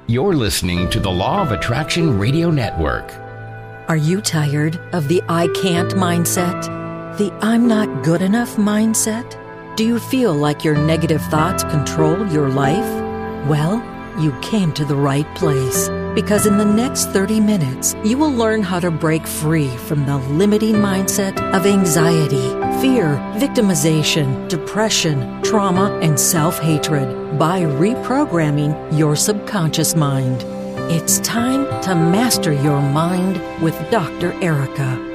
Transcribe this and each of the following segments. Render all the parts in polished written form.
You're listening to the Law of Attraction Radio Network. Are you tired of the I can't mindset? The I'm not good enough mindset? Do you feel like your negative thoughts control your life? Well, you came to the right place, because in the next 30 minutes, you will learn how to break free from the limiting mindset of anxiety, fear, victimization, depression, trauma, and self-hatred by reprogramming your subconscious mind. It's time to master your mind with Dr. Erica.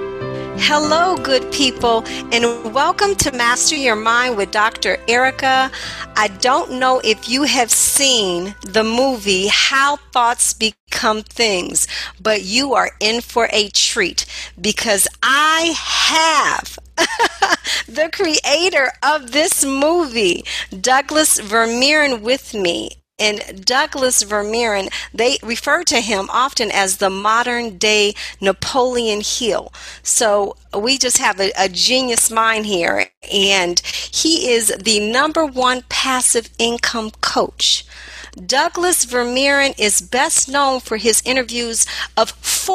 Hello, good people, and welcome to Master Your Mind with Dr. Erica. I don't know if you have seen the movie How Thoughts Become Things, but you are in for a treat because I have the creator of this movie, Douglas Vermeeren, with me. And Douglas Vermeeren, they refer to him often as the modern day Napoleon Hill. So we just have a genius mind here. And he is the #1 passive income coach. Douglas Vermeeren is best known for his interviews of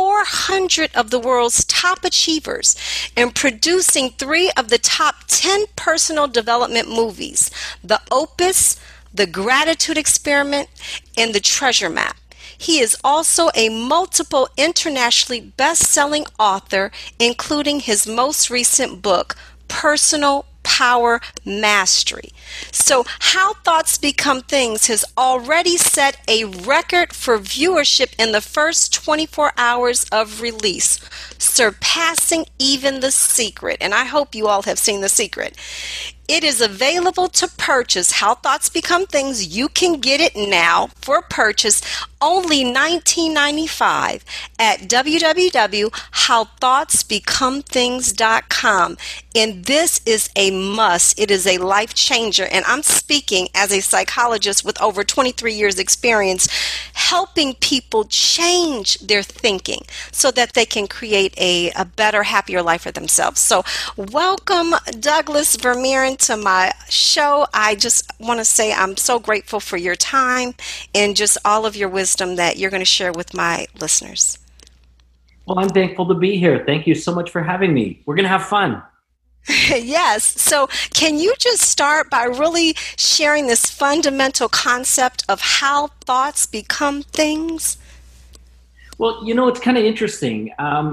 400 of the world's top achievers and producing 3 of the top 10 personal development movies, The Opus, The Gratitude Experiment, and The Treasure Map. He is also a multiple internationally best-selling author, including his most recent book, Personal Power Mastery. So How Thoughts Become Things has already set a record for viewership in the first 24 hours of release, surpassing even The Secret. And I hope you all have seen The Secret. It is available to purchase. How Thoughts Become Things. You can get it now for purchase, only $19.95 at www.howthoughtsbecomethings.com. And this is a must. It is a life changer. And I'm speaking as a psychologist with over 23 years experience, helping people change their thinking so that they can create a better, happier life for themselves. So welcome, Douglas Vermeeren, to my show. I just want to say I'm so grateful for your time and just all of your wisdom that you're going to share with my listeners. Well, I'm thankful to be here. Thank you so much for having me. We're going to have fun. Yes. So can you just start by really sharing this fundamental concept of how thoughts become things? Well, it's kind of interesting.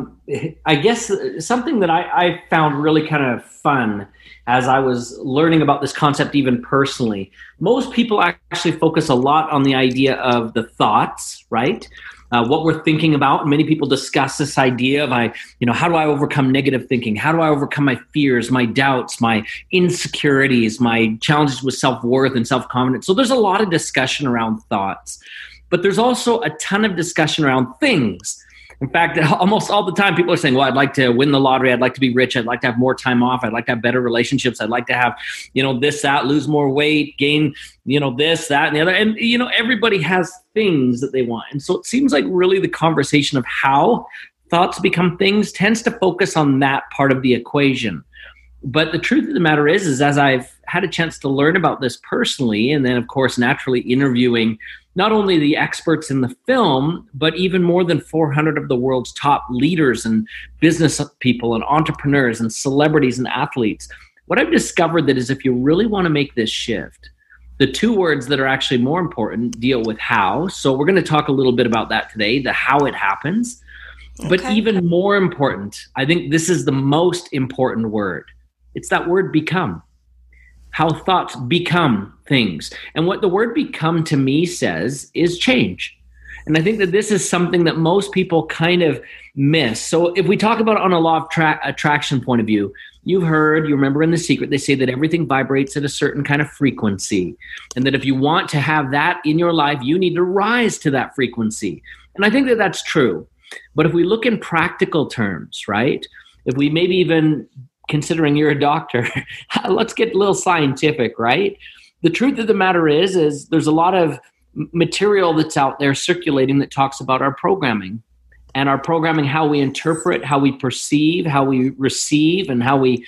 I guess something that I found really kind of fun as I was learning about this concept even personally. Most people actually focus a lot on the idea of the thoughts, right? What we're thinking about. Many people discuss this idea of, how do I overcome negative thinking? How do I overcome my fears, my doubts, my insecurities, my challenges with self-worth and self-confidence? So there's a lot of discussion around thoughts. But there's also a ton of discussion around things. In fact, almost all the time people are saying, well, I'd like to win the lottery. I'd like to be rich. I'd like to have more time off. I'd like to have better relationships. I'd like to have, this, that, lose more weight, gain, this, that, and the other. And, everybody has things that they want. And so it seems like really the conversation of how thoughts become things tends to focus on that part of the equation. But the truth of the matter is as I've had a chance to learn about this personally, and then, of course, naturally interviewing not only the experts in the film, but even more than 400 of the world's top leaders and business people and entrepreneurs and celebrities and athletes, what I've discovered that is if you really want to make this shift, the 2 words that are actually more important deal with how. So we're going to talk a little bit about that today, the how it happens. Okay. But even more important, I think this is the most important word. It's that word become. How thoughts become things. And what the word become to me says is change. And I think that this is something that most people kind of miss. So if we talk about it on a law of attraction point of view, you remember in The Secret, they say that everything vibrates at a certain kind of frequency. And that if you want to have that in your life, you need to rise to that frequency. And I think that that's true. But if we look in practical terms, right? If we maybe even considering you're a doctor, let's get a little scientific, right? The truth of the matter is there's a lot of material that's out there circulating that talks about our programming and our programming, how we interpret, how we perceive, how we receive, and how we,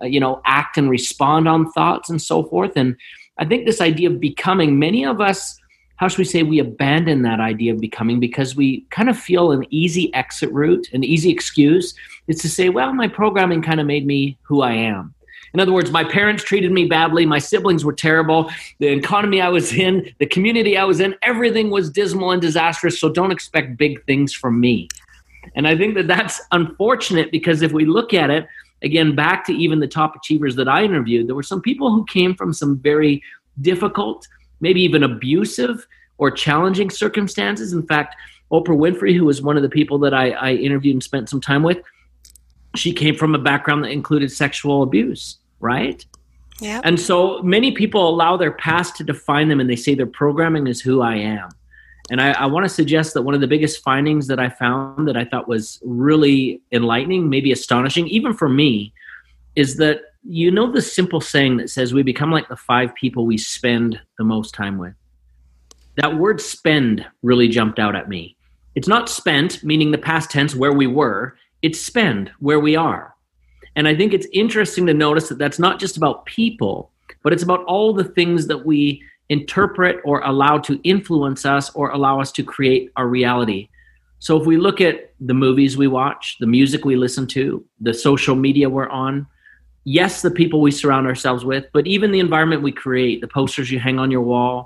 act and respond on thoughts and so forth. And I think this idea of becoming, many of us how should we say, we abandon that idea of becoming because we kind of feel an easy exit route, an easy excuse is to say, well, my programming kind of made me who I am. In other words, my parents treated me badly. My siblings were terrible. The economy I was in, the community I was in, everything was dismal and disastrous. So don't expect big things from me. And I think that that's unfortunate because if we look at it, again, back to even the top achievers that I interviewed, there were some people who came from some very difficult, maybe even abusive or challenging circumstances. In fact, Oprah Winfrey, who was one of the people that I interviewed and spent some time with, she came from a background that included sexual abuse, right? Yeah. And so many people allow their past to define them and they say their programming is who I am. And I want to suggest that one of the biggest findings that I found that I thought was really enlightening, maybe astonishing, even for me, is that you know the simple saying that says we become like the 5 people we spend the most time with. That word spend really jumped out at me. It's not spent, meaning the past tense where we were. It's spend, where we are. And I think it's interesting to notice that that's not just about people, but it's about all the things that we interpret or allow to influence us or allow us to create our reality. So if we look at the movies we watch, the music we listen to, the social media we're on, yes, the people we surround ourselves with, but even the environment we create, the posters you hang on your wall,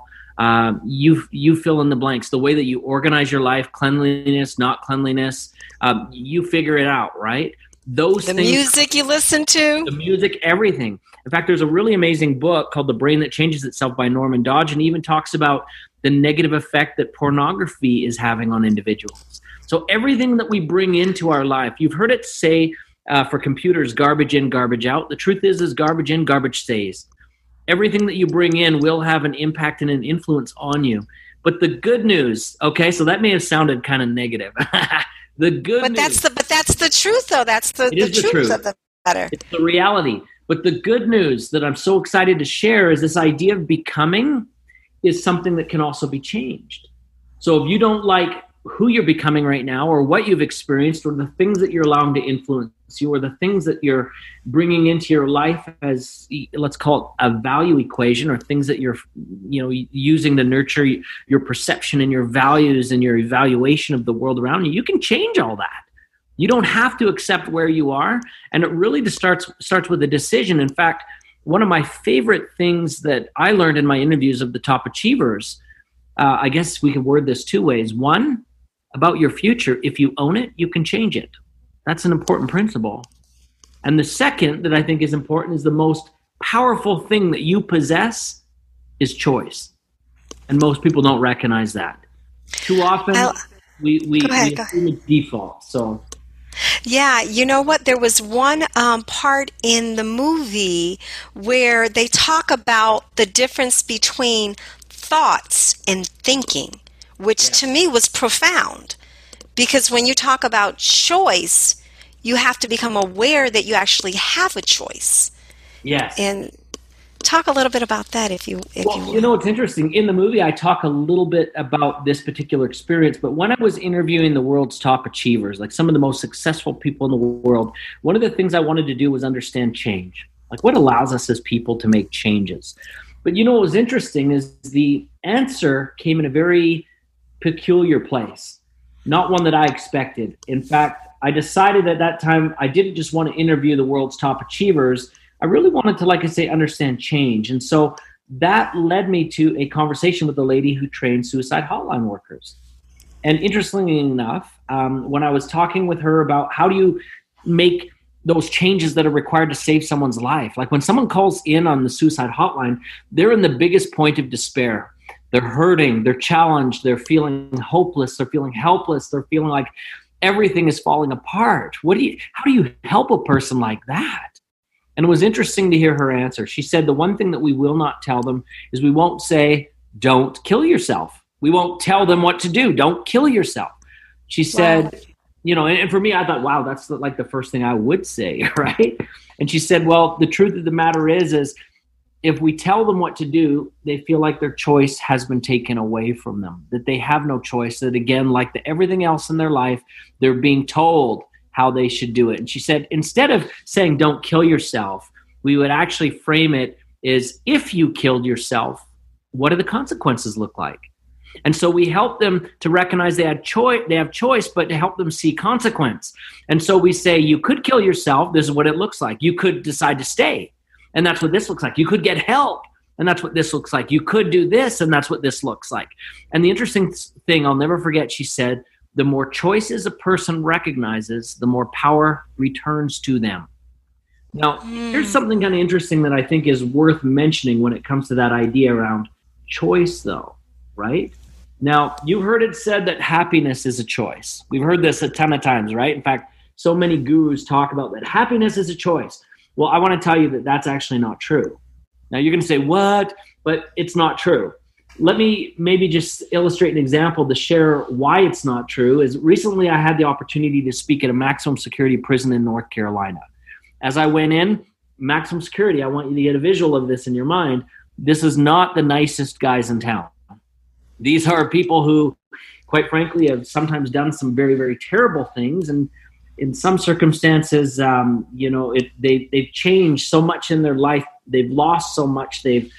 you fill in the blanks, the way that you organize your life, cleanliness, not cleanliness, you figure it out, right? Those the things, music you listen to, the music, everything. In fact, there's a really amazing book called The Brain That Changes Itself by Norman Dodge, and he even talks about the negative effect that pornography is having on individuals. So everything that we bring into our life, you've heard it say for computers, garbage in, garbage out. The truth is garbage in, garbage stays. Everything that you bring in will have an impact and an influence on you. But the good news, okay, so that may have sounded kind of negative. The good news. But that's the truth, though. That's the truth of the matter. It's the reality. But the good news that I'm so excited to share is this idea of becoming is something that can also be changed. So if you don't like who you're becoming right now or what you've experienced or the things that you're allowing to influence you or the things that you're bringing into your life as, let's call it a value equation, or things that you're using to nurture your perception and your values and your evaluation of the world around you, you can change all that. You don't have to accept where you are. And it really just starts with a decision. In fact, one of my favorite things that I learned in my interviews of the top achievers, I guess we can word this 2 ways. One, about your future, if you own it, you can change it. That's an important principle. And the second that I think is important is the most powerful thing that you possess is choice. And most people don't recognize that. Too often, we assume it's default. So, yeah, you know what? There was one part in the movie where they talk about the difference between thoughts and thinking, which to me was profound. Because when you talk about choice, you have to become aware that you actually have a choice. Yes. And talk a little bit about that if you will. You know, it's interesting. In the movie, I talk a little bit about this particular experience, but when I was interviewing the world's top achievers, like some of the most successful people in the world, one of the things I wanted to do was understand change. Like what allows us as people to make changes. But you know what was interesting is the answer came in a very peculiar place, not one that I expected. In fact, I decided at that time I didn't just want to interview the world's top achievers. I really wanted to, like I say, understand change. And so that led me to a conversation with a lady who trained suicide hotline workers. And interestingly enough, when I was talking with her about how do you make those changes that are required to save someone's life, like when someone calls in on the suicide hotline, they're in the biggest point of despair. They're hurting, they're challenged, they're feeling hopeless, they're feeling helpless, they're feeling like everything is falling apart. How do you help a person like that? And it was interesting to hear her answer. She said the one thing that we will not tell them is we won't say, don't kill yourself. We won't tell them what to do. Don't kill yourself. She said, and for me, I thought, wow, that's like the first thing I would say, right? And she said, well, the truth of the matter is if we tell them what to do, they feel like their choice has been taken away from them, that they have no choice, that again, like everything else in their life, they're being told how they should do it. And she said, instead of saying, don't kill yourself, we would actually frame it as if you killed yourself, what do the consequences look like? And so we help them to recognize they have choice, but to help them see consequence. And so we say, you could kill yourself. This is what it looks like. You could decide to stay. And that's what this looks like. You could get help. And that's what this looks like. You could do this, and that's what this looks like. And the interesting thing, I'll never forget, she said, the more choices a person recognizes, the more power returns to them. Now, here's something kind of interesting that I think is worth mentioning when it comes to that idea around choice, though, right? Now, you've heard it said that happiness is a choice. We've heard this a ton of times, right? In fact, so many gurus talk about that happiness is a choice. Well, I want to tell you that that's actually not true. Now, you're going to say, what? But it's not true. Let me maybe just illustrate an example to share why it's not true. Is recently I had the opportunity to speak at a maximum security prison in North Carolina. As I went in, maximum security, I want you to get a visual of this in your mind. This is not the nicest guys in town. These are people who, quite frankly, have sometimes done some very, very terrible things. And in some circumstances, they've changed so much in their life. They've lost so much. If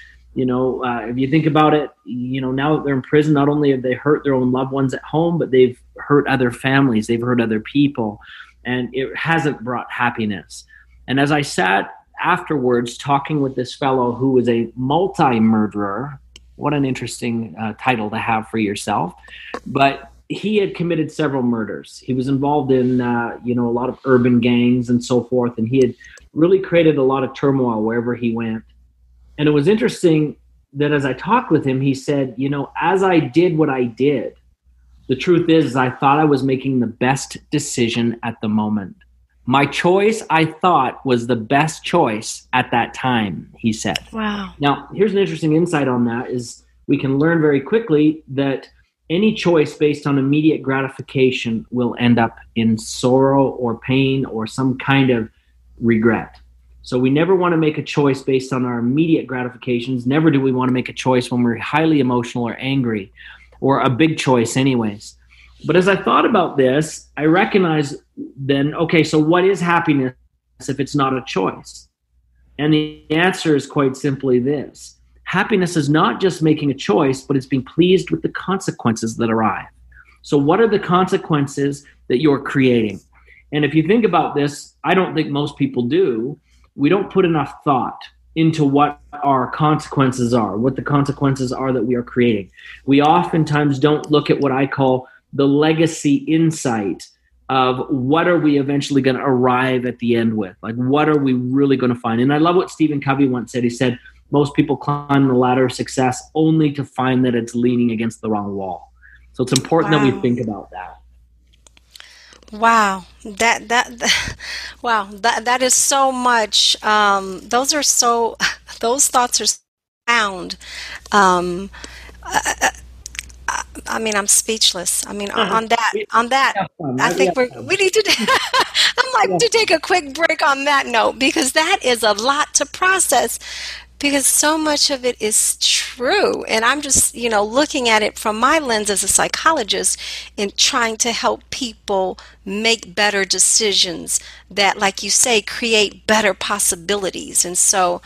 you think about it, now that they're in prison, not only have they hurt their own loved ones at home, but they've hurt other families. They've hurt other people. And it hasn't brought happiness. And as I sat afterwards talking with this fellow who was a multi-murderer, what an interesting title to have for yourself. But he had committed several murders. He was involved in, a lot of urban gangs and so forth. And he had really created a lot of turmoil wherever he went. And it was interesting that as I talked with him, he said, as I did what I did, the truth is I thought I was making the best decision at the moment. My choice, I thought, was the best choice at that time, he said. Wow. Now, here's an interesting insight on that is we can learn very quickly that any choice based on immediate gratification will end up in sorrow or pain or some kind of regret. So we never want to make a choice based on our immediate gratifications. Never do we want to make a choice when we're highly emotional or angry, or a big choice anyways. But as I thought about this, I recognized then, okay, so what is happiness if it's not a choice? And the answer is quite simply this. Happiness is not just making a choice, but it's being pleased with the consequences that arrive. So what are the consequences that you're creating? And if you think about this, I don't think most people do. We don't put enough thought into what our consequences are, what the consequences are that we are creating. We oftentimes don't look at what I call the legacy insight of what are we eventually going to arrive at the end with? Like, what are we really going to find? And I love what Stephen Covey once said. He said, most people climb the ladder of success only to find that it's leaning against the wrong wall. So it's important that we think about that. Wow, that is so much. Those thoughts are sound. I'm speechless. On that, I think we need to. I'd like to take a quick break on that note because that is a lot to process. Because so much of it is true. And I'm just, looking at it from my lens as a psychologist and trying to help people make better decisions that, like you say, create better possibilities. And so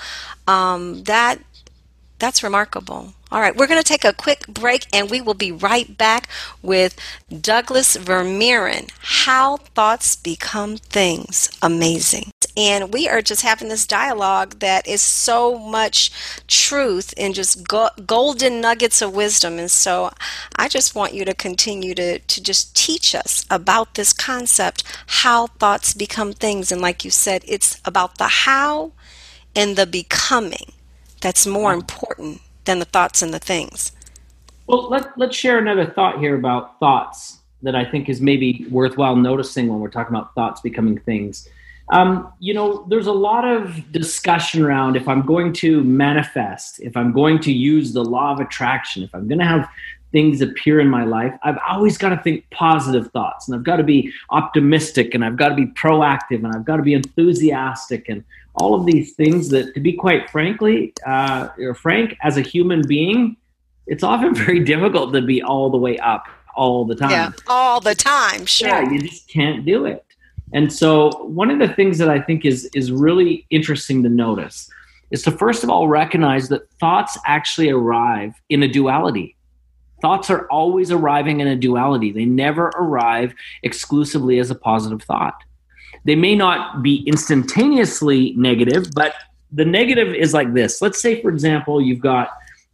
that's remarkable. All right, we're going to take a quick break and we will be right back with Douglas Vermeeren, How Thoughts Become Things. Amazing. And we are just having this dialogue that is so much truth and just golden nuggets of wisdom. And so I just want you to continue to just teach us about this concept, how thoughts become things. And like you said, it's about the how and the becoming that's more important than the thoughts and the things. Well, let's share another thought here about thoughts that I think is maybe worthwhile noticing when we're talking about thoughts becoming things. There's a lot of discussion around if I'm going to manifest, if I'm going to use the law of attraction, if I'm going to have things appear in my life, I've always got to think positive thoughts, and I've got to be optimistic, and I've got to be proactive, and I've got to be enthusiastic, and all of these things that, to be quite frank, as a human being, it's often very difficult to be all the way up all the time. Yeah, all the time, sure. Yeah, you just can't do it. And so one of the things that I think is really interesting to notice is to first of all recognize that thoughts actually arrive in a duality. Thoughts are always arriving in a duality. They never arrive exclusively as a positive thought. They may not be instantaneously negative, but the negative is like this. Let's say, for example, you've got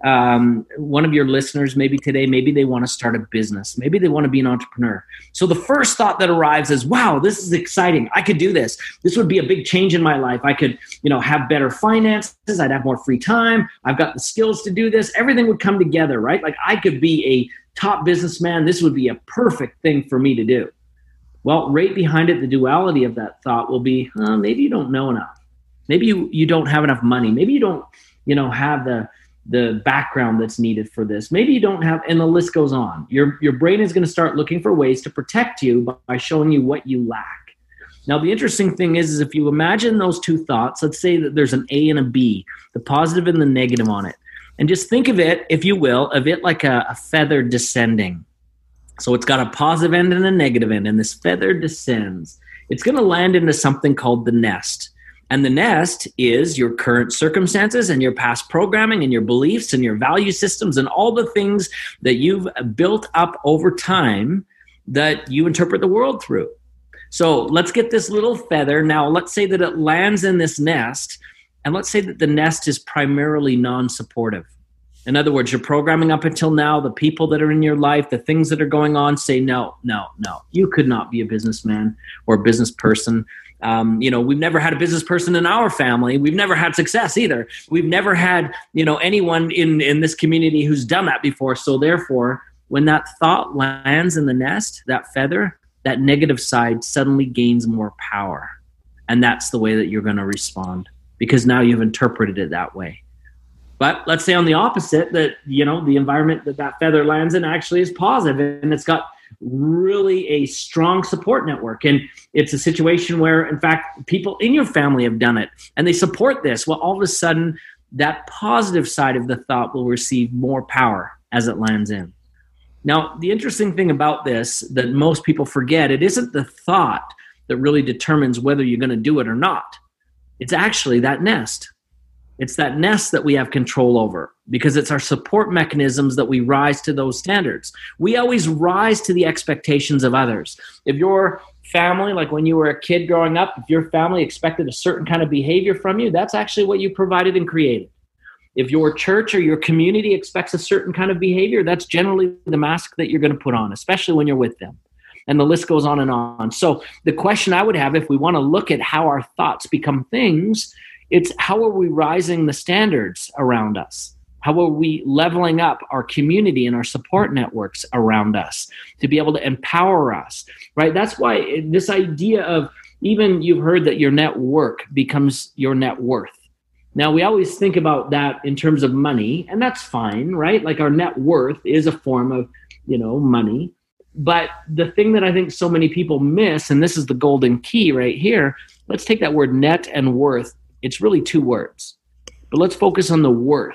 one of your listeners, maybe today, maybe they want to start a business. Maybe they want to be an entrepreneur. So the first thought that arrives is, wow, this is exciting. I could do this. This would be a big change in my life. I could, have better finances. I'd have more free time. I've got the skills to do this. Everything would come together, right? Like I could be a top businessman. This would be a perfect thing for me to do. Well, right behind it, the duality of that thought will be, maybe you don't know enough. Maybe you don't have enough money. Maybe you don't, have the background that's needed for this. Maybe you don't have, and the list goes on. Your brain is going to start looking for ways to protect you by showing you what you lack. Now, the interesting thing is if you imagine those two thoughts, let's say that there's an A and a B, the positive and the negative on it. And just think of it, if you will, of it like a feather descending. So it's got a positive end and a negative end, and this feather descends. It's going to land into something called the nest. And the nest is your current circumstances and your past programming and your beliefs and your value systems and all the things that you've built up over time that you interpret the world through. So let's get this little feather. Now, let's say that it lands in this nest, and let's say that the nest is primarily non-supportive. In other words, your programming up until now, the people that are in your life, the things that are going on say, no, you could not be a businessman or a business person. We've never had a business person in our family. We've never had success either. We've never had, anyone in this community who's done that before. So therefore, when that thought lands in the nest, that feather, that negative side suddenly gains more power. And that's the way that you're going to respond because now you've interpreted it that way. But let's say on the opposite that, the environment that feather lands in actually is positive and it's got really a strong support network. And it's a situation where, in fact, people in your family have done it and they support this. Well, all of a sudden, that positive side of the thought will receive more power as it lands in. Now, the interesting thing about this that most people forget, it isn't the thought that really determines whether you're going to do it or not. It's actually that nest. It's that nest that we have control over because it's our support mechanisms that we rise to those standards. We always rise to the expectations of others. If your family, like when you were a kid growing up, if your family expected a certain kind of behavior from you, that's actually what you provided and created. If your church or your community expects a certain kind of behavior, that's generally the mask that you're going to put on, especially when you're with them. And the list goes on and on. So the question I would have, if we want to look at how our thoughts become things, it's how are we rising the standards around us? How are we leveling up our community and our support networks around us to be able to empower us, right? That's why this idea of even you've heard that your network becomes your net worth. Now, we always think about that in terms of money, and that's fine, right? Like our net worth is a form of, money. But the thing that I think so many people miss, and this is the golden key right here, let's take that word net and worth. It's really two words, but let's focus on the worth.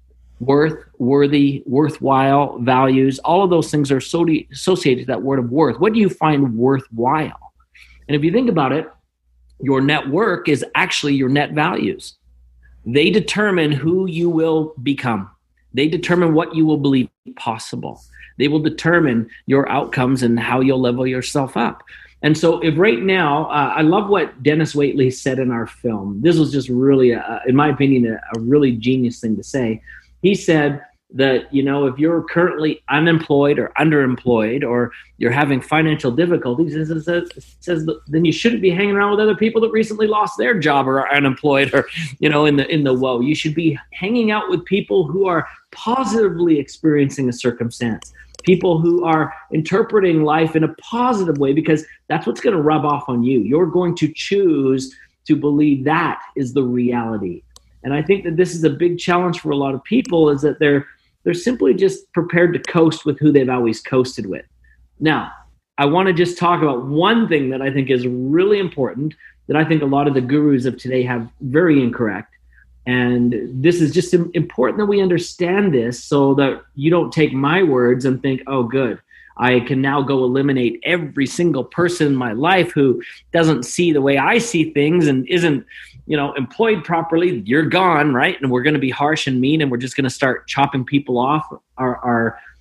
Worth, worthy, worthwhile, values, all of those things are associated to that word of worth. What do you find worthwhile? And if you think about it, your network is actually your net values. They determine who you will become. They determine what you will believe possible. They will determine your outcomes and how you'll level yourself up. And so if right now, I love what Dennis Waitley said in our film. This was just really, in my opinion, a really genius thing to say. He said that, if you're currently unemployed or underemployed or you're having financial difficulties, it says then you shouldn't be hanging around with other people that recently lost their job or are unemployed or, in the woe. You should be hanging out with people who are positively experiencing a circumstance. People who are interpreting life in a positive way because that's what's going to rub off on you. You're going to choose to believe that is the reality. And I think that this is a big challenge for a lot of people is that they're simply just prepared to coast with who they've always coasted with. Now, I want to just talk about one thing that I think is really important that I think a lot of the gurus of today have very incorrect. And this is just important that we understand this so that you don't take my words and think, oh, good, I can now go eliminate every single person in my life who doesn't see the way I see things and isn't, employed properly. You're gone, right? And we're going to be harsh and mean, and we're just going to start chopping people off our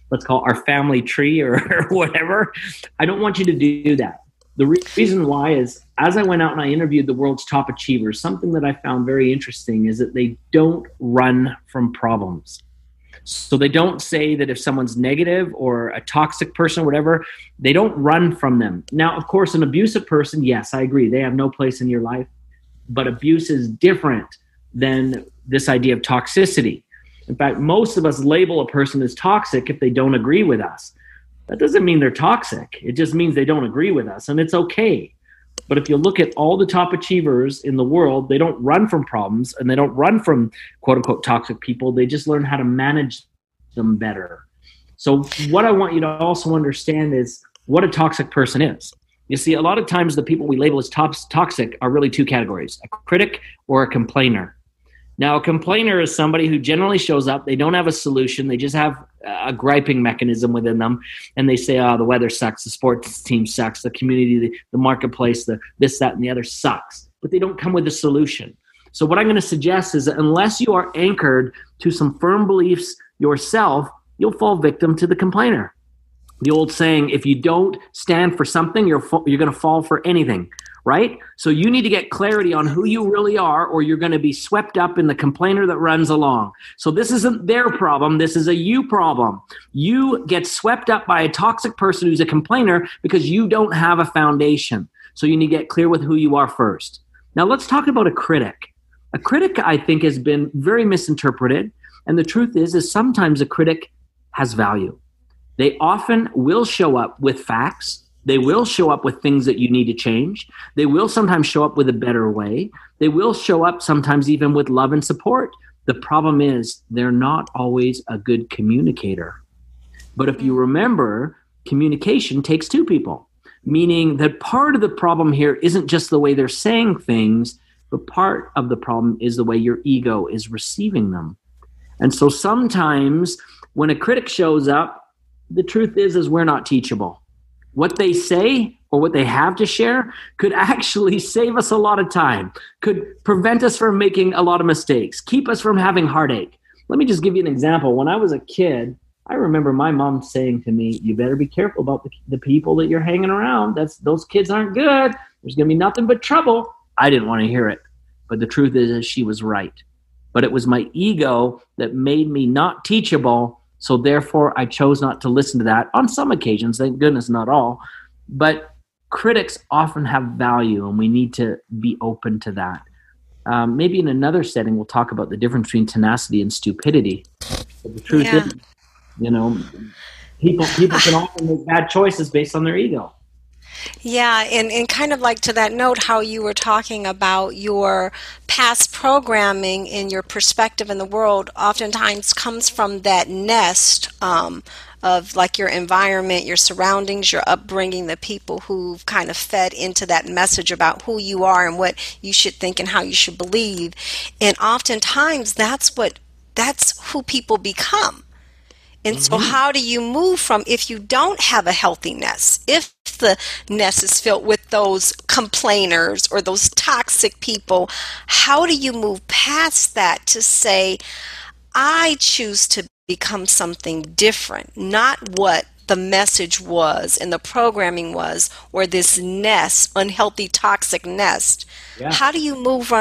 let's call it our family tree or whatever. I don't want you to do that. The reason why is, as I went out and I interviewed the world's top achievers, something that I found very interesting is that they don't run from problems. So they don't say that if someone's negative or a toxic person or whatever, they don't run from them. Now, of course, an abusive person, yes, I agree, they have no place in your life. But abuse is different than this idea of toxicity. In fact, most of us label a person as toxic if they don't agree with us. That doesn't mean they're toxic. It just means they don't agree with us, and it's okay. But if you look at all the top achievers in the world, they don't run from problems, and they don't run from quote-unquote toxic people. They just learn how to manage them better. So what I want you to also understand is what a toxic person is. You see, a lot of times the people we label as toxic are really two categories, a critic or a complainer. Now, a complainer is somebody who generally shows up, they don't have a solution, they just have a griping mechanism within them, and they say, oh, the weather sucks, the sports team sucks, the community, the marketplace, the this, that, and the other sucks. But they don't come with a solution. So what I'm going to suggest is that unless you are anchored to some firm beliefs yourself, you'll fall victim to the complainer. The old saying, if you don't stand for something, you're going to fall for anything. Right? So you need to get clarity on who you really are, or you're going to be swept up in the complainer that runs along. So this isn't their problem. This is a you problem. You get swept up by a toxic person who's a complainer because you don't have a foundation. So you need to get clear with who you are first. Now let's talk about a critic. A critic, I think, has been very misinterpreted. And the truth is sometimes a critic has value. They often will show up with facts. They will show up with things that you need to change. They will sometimes show up with a better way. They will show up sometimes even with love and support. The problem is they're not always a good communicator. But if you remember, communication takes two people, meaning that part of the problem here isn't just the way they're saying things, but part of the problem is the way your ego is receiving them. And so sometimes when a critic shows up, the truth is we're not teachable. What they say or what they have to share could actually save us a lot of time, could prevent us from making a lot of mistakes, keep us from having heartache. Let me just give you an example. When I was a kid, I remember my mom saying to me, you better be careful about the people that you're hanging around. Those kids aren't good. There's going to be nothing but trouble. I didn't want to hear it. But the truth is she was right. But it was my ego that made me not teachable. So therefore, I chose not to listen to that on some occasions, thank goodness, not all. But critics often have value, and we need to be open to that. Maybe in another setting, we'll talk about the difference between tenacity and stupidity. But the truth is, people can often make bad choices based on their ego. Yeah, and kind of like to that note, how you were talking about your past programming and your perspective in the world oftentimes comes from that nest of like your environment, your surroundings, your upbringing, the people who've kind of fed into that message about who you are and what you should think and how you should believe. And oftentimes that's who people become. And so how do you move from, if you don't have a healthy nest, if the nest is filled with those complainers or those toxic people, how do you move past that to say, I choose to become something different, not what the message was and the programming was, or this nest, unhealthy, toxic nest. Yeah. How do you move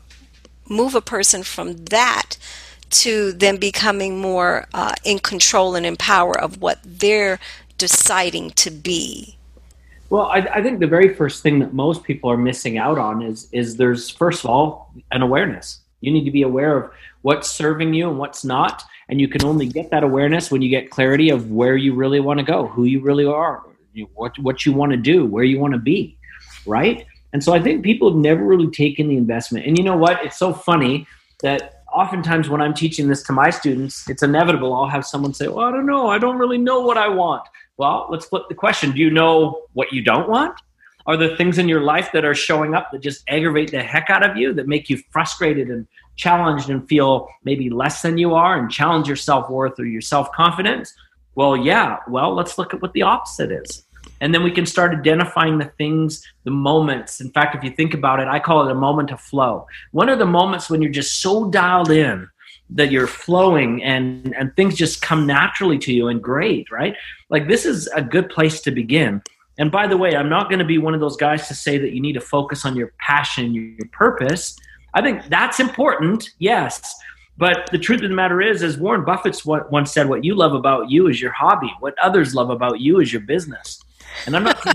a person from that to them becoming more in control and in power of what they're deciding to be? Well, I think the very first thing that most people are missing out on is there's, first of all, an awareness. You need to be aware of what's serving you and what's not. And you can only get that awareness when you get clarity of where you really want to go, who you really are, what you want to do, where you want to be, right? And so I think people have never really taken the investment. And you know what? It's so funny that oftentimes when I'm teaching this to my students, it's inevitable. I'll have someone say, well, I don't know. I don't really know what I want. Well, let's flip the question. Do you know what you don't want? Are there things in your life that are showing up that just aggravate the heck out of you, that make you frustrated and challenged and feel maybe less than you are and challenge your self-worth or your self-confidence? Well, yeah. Well, let's look at what the opposite is. And then we can start identifying the things, the moments. In fact, if you think about it, I call it a moment of flow. One of the moments when you're just so dialed in that you're flowing and things just come naturally to you and great, right? Like this is a good place to begin. And by the way, I'm not going to be one of those guys to say that you need to focus on your passion, your purpose. I think that's important, yes. But the truth of the matter is, as Warren Buffett once said, what you love about you is your hobby. What others love about you is your business. And I'm not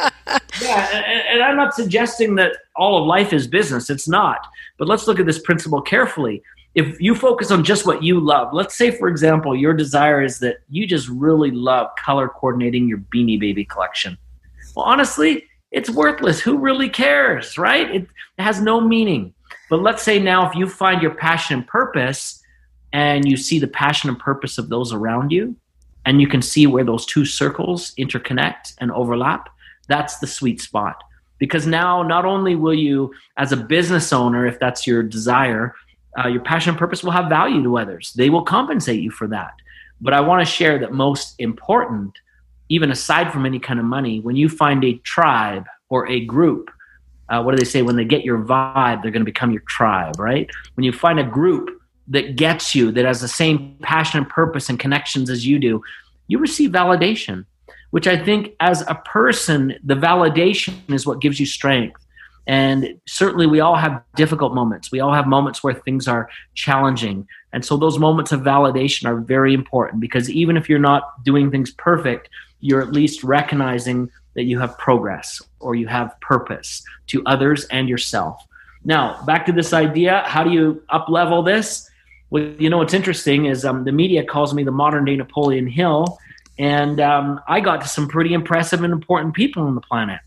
and I'm not suggesting that all of life is business. It's not. But let's look at this principle carefully. If you focus on just what you love, let's say, for example, your desire is that you just really love color coordinating your Beanie Baby collection. Well, honestly, it's worthless. Who really cares, right? It has no meaning. But let's say now if you find your passion and purpose and you see the passion and purpose of those around you, and you can see where those two circles interconnect and overlap, that's the sweet spot. Because now not only will you, as a business owner, if that's your desire, your passion and purpose will have value to others. They will compensate you for that. But I want to share that most important, even aside from any kind of money, when you find a tribe or a group, what do they say? When they get your vibe, they're going to become your tribe, right? When you find a group that gets you, that has the same passion and purpose and connections as you do, you receive validation, which I think as a person, the validation is what gives you strength. And certainly we all have difficult moments. We all have moments where things are challenging. And so those moments of validation are very important, because even if you're not doing things perfect, you're at least recognizing that you have progress or you have purpose to others and yourself. Now, back to this idea, how do you up-level this? Well, you know, what's interesting is the media calls me the modern-day Napoleon Hill, and I got to some pretty impressive and important people on the planet.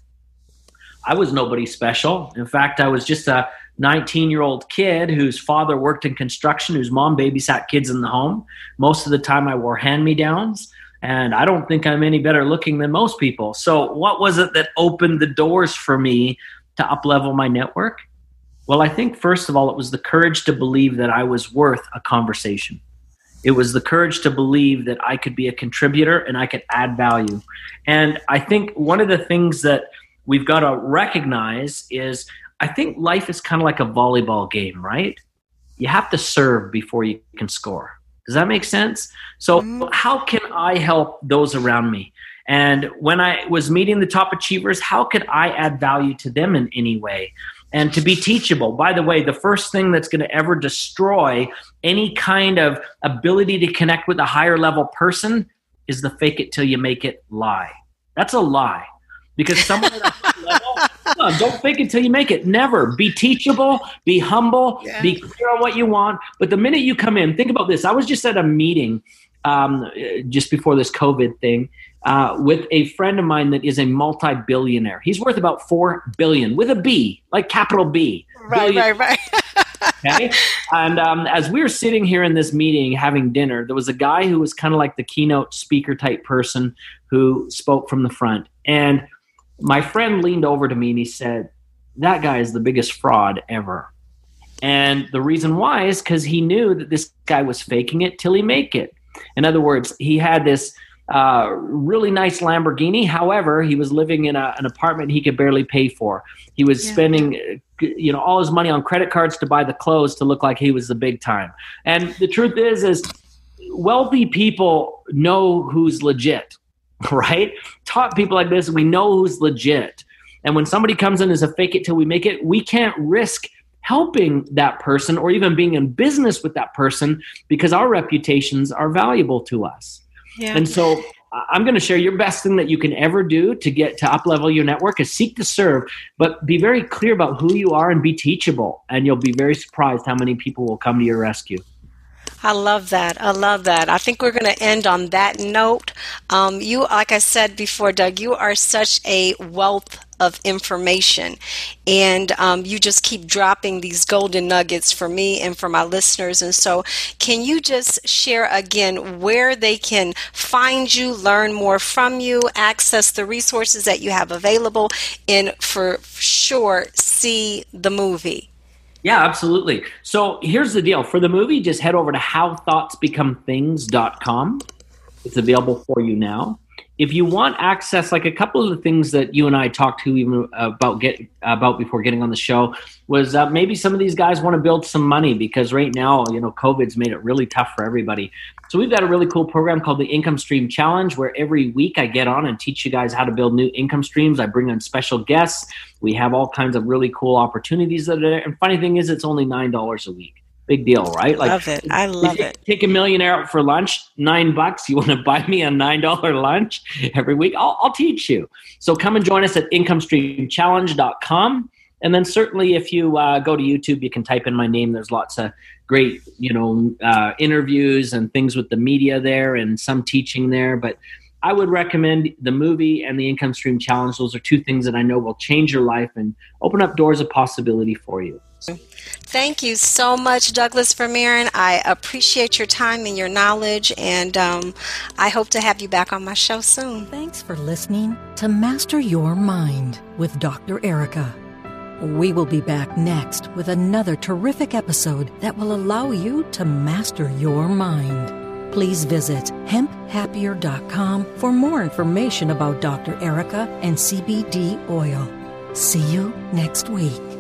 I was nobody special. In fact, I was just a 19-year-old kid whose father worked in construction, whose mom babysat kids in the home. Most of the time I wore hand-me-downs, and I don't think I'm any better looking than most people. So what was it that opened the doors for me to up-level my network? Well, I think first of all, it was the courage to believe that I was worth a conversation. It was the courage to believe that I could be a contributor and I could add value. And I think one of the things that we've got to recognize is I think life is kind of like a volleyball game, right? You have to serve before you can score. Does that make sense? So how can I help those around me? And when I was meeting the top achievers, how could I add value to them in any way? And to be teachable. By the way, the first thing that's going to ever destroy any kind of ability to connect with a higher level person is the fake it till you make it lie. That's a lie. Because someone at a high level, don't fake it till you make it. Never. Be teachable, be humble, be clear on what you want. But the minute you come in, think about this. I was just at a meeting just before this COVID thing with a friend of mine that is a multi-billionaire. He's worth about $4 billion with a B, like capital B. Right. Okay. And as we were sitting here in this meeting having dinner, there was a guy who was kind of like the keynote speaker type person who spoke from the front. And my friend leaned over to me and he said, "That guy is the biggest fraud ever." And the reason why is because he knew that this guy was faking it till he make it. In other words, he had this really nice Lamborghini. However, he was living in an apartment he could barely pay for. He was spending all his money on credit cards to buy the clothes to look like he was the big time. And the truth is wealthy people know who's legit, right? Top people like this, we know who's legit. And when somebody comes in as a fake it till we make it, we can't risk helping that person or even being in business with that person because our reputations are valuable to us. Yeah. And so I'm going to share your best thing that you can ever do to get to up-level your network is seek to serve, but be very clear about who you are and be teachable. And you'll be very surprised how many people will come to your rescue. I love that. I think we're going to end on that note. You, like I said before, Doug, you are such a wealth of information, and you just keep dropping these golden nuggets for me and for my listeners. And so can you just share again where they can find you, learn more from you, access the resources that you have available, and for sure see the movie? Yeah, absolutely. So here's the deal. For the movie, just head over to howthoughtsbecomethings.com. It's available for you now. if you want access, like a couple of the things that you and I talked to even about before getting on the show was maybe some of these guys want to build some money, because right now, COVID's made it really tough for everybody. So we've got a really cool program called the Income Stream Challenge, where every week I get on and teach you guys how to build new income streams. I bring on special guests. We have all kinds of really cool opportunities that are there. And funny thing is, it's only $9 a week. Big deal, right? Love it. I love it. Take a millionaire out for lunch, $9. You want to buy me a $9 lunch every week? I'll teach you. So come and join us at incomestreamchallenge.com. And then certainly if you go to YouTube, you can type in my name. There's lots of great, interviews and things with the media there, and some teaching there. But I would recommend the movie and the Income Stream Challenge. Those are two things that I know will change your life and open up doors of possibility for you. Thank you so much, Douglas Vermeeren. I appreciate your time and your knowledge, and I hope to have you back on my show soon. Thanks for listening to Master Your Mind with Dr. Erica. We will be back next with another terrific episode that will allow you to master your mind. Please visit hemphappier.com for more information about Dr. Erica and CBD oil. See you next week.